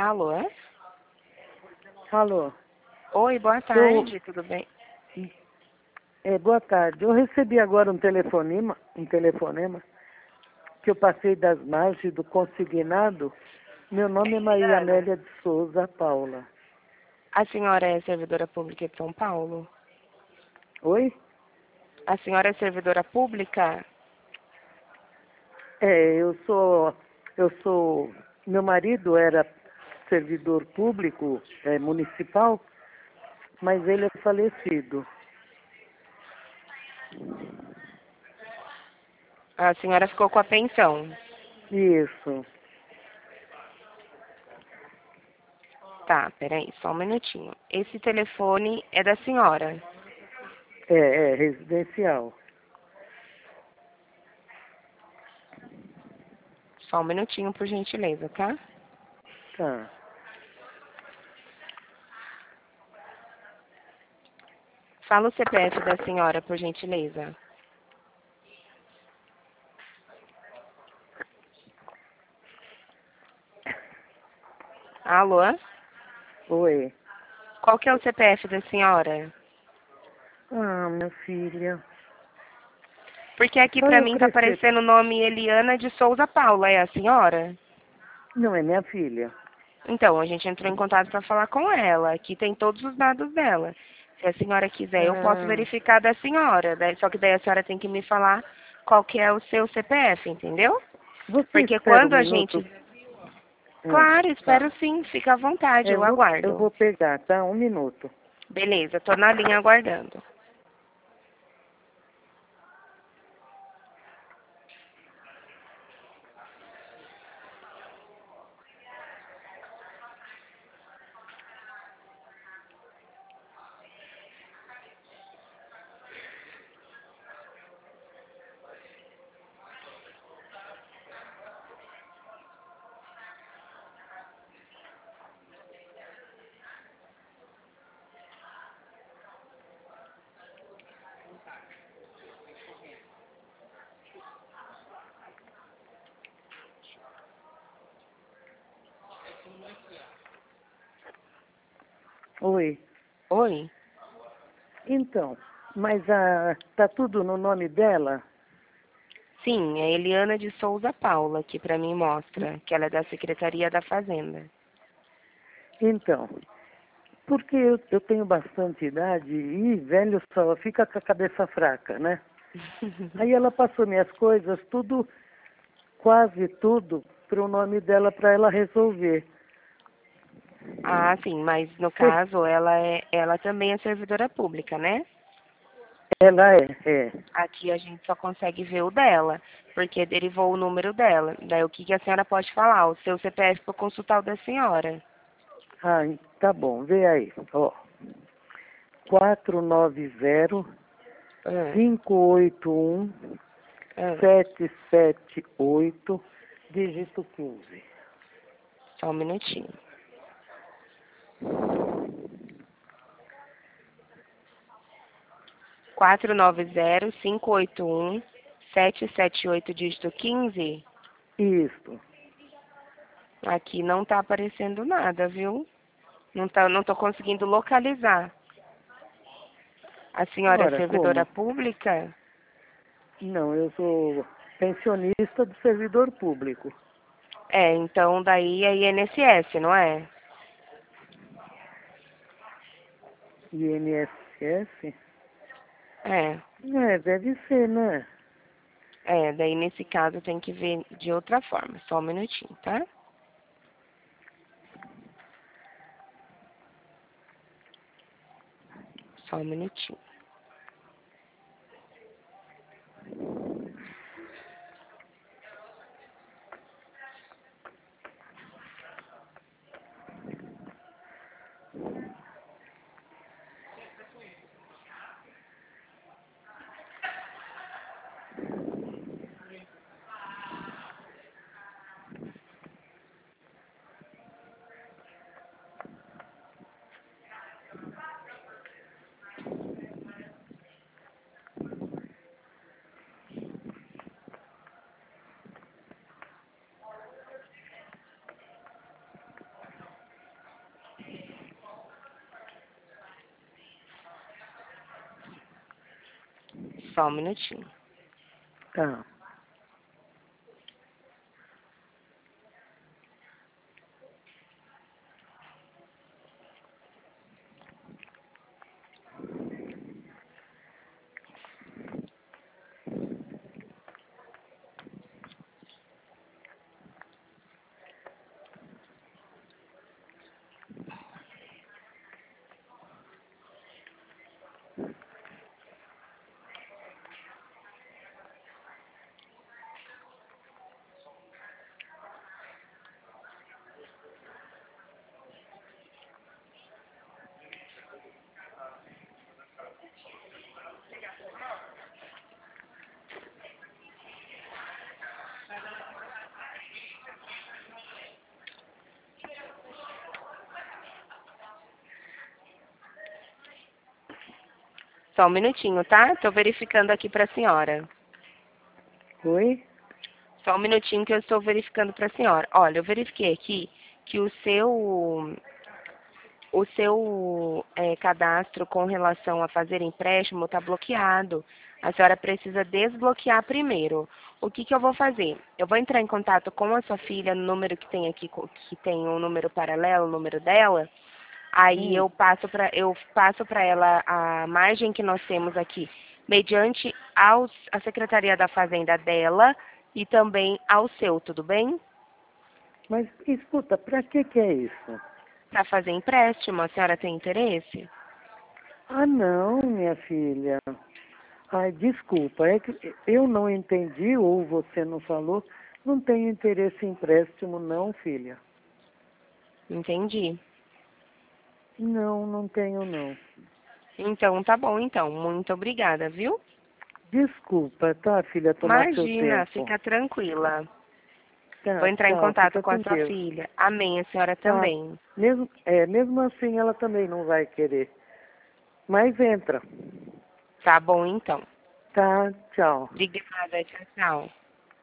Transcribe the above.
Alô? Alô? Oi, boa tarde, tudo bem? Boa tarde. Eu recebi agora um telefonema que eu passei das margens do consignado. Meu nome é Maria Amélia de Souza Paula. A senhora é servidora pública de São Paulo? Oi? A senhora é servidora pública? Meu marido era servidor público municipal, mas ele é falecido. A senhora ficou com a pensão? Isso. Tá, peraí, só um minutinho. Esse telefone é da senhora? É residencial. Só um minutinho, por gentileza, tá? Tá. Fala o CPF da senhora, por gentileza. Alô? Oi. Qual que é o CPF da senhora? Ah, minha filha. Porque aqui Só pra eu mim tá crescer. aparecendo o nome Eliana de Souza Paula, é a senhora? Não, é minha filha. Então, a gente entrou em contato para falar com ela. Aqui tem todos os dados dela. Se a senhora quiser, eu posso Ah, verificar da senhora. Só que daí a senhora tem que me falar qual que é o seu CPF, entendeu? você Porque espera um quando a minuto? gente... Claro, Tá. espero sim. Fica à vontade, eu Eu aguardo. vou pegar, tá? Um minuto. Beleza, tô na linha aguardando. Oi. Oi? Então, mas tá tudo no nome dela? Sim, é Eliana de Souza Paula, que para mim mostra que ela é da Secretaria da Fazenda. Então, porque eu tenho bastante idade e velho só fica com a cabeça fraca, né? Aí ela passou minhas coisas, tudo, quase tudo, para o nome dela para ela resolver. Ah, sim, mas no Cê- caso ela também é servidora pública, né? Ela é. Aqui a gente só consegue ver o dela, porque derivou o número dela. Daí o que que a senhora pode falar? O seu CPF para consultar o da senhora. Ah, tá bom, vê aí, ó. 490 Ah, 581 ah, 778 dígito 15. só um minutinho. 490-581-778, dígito 15. Isso. Aqui não tá aparecendo nada, viu? Não tô conseguindo localizar. A senhora é Ora, servidora como? pública? Não, eu sou pensionista do servidor público. É, então daí é INSS, não é? INSS? É. Deve ser, né? É, daí nesse caso tem que ver de outra forma. Só um minutinho, tá? Só um minutinho. Só um minutinho. Tá. Só um minutinho, tá? Tô verificando aqui para a senhora. Oi? Só um minutinho que eu estou verificando para a senhora. Olha, eu verifiquei aqui que o seu cadastro com relação a fazer empréstimo está bloqueado. A senhora precisa desbloquear primeiro. O que eu vou fazer? Eu vou entrar em contato com a sua filha no número que tem aqui, que tem um número paralelo, o número dela. Aí eu passo para ela a margem que nós temos aqui, mediante a Secretaria da Fazenda dela e também ao seu, tudo bem? Mas escuta, pra que é isso? Para fazer empréstimo, a senhora tem interesse? Ah, não, minha filha. Ai, desculpa, é que eu não entendi ou você não falou. Não tenho interesse em empréstimo, não, filha. Entendi. Não, não tenho, não. Então, tá bom, então. Muito obrigada, viu? Desculpa, tá, filha, tomar seu Imagina, tempo. fica tranquila. Vou Tá, entrar em tchau, contato fica com a com sua Deus. filha. Amém, a senhora Tá, também. mesmo assim ela também não vai querer. Mas entra. Tá bom, então. Tá, tchau. Obrigada, tchau, tchau.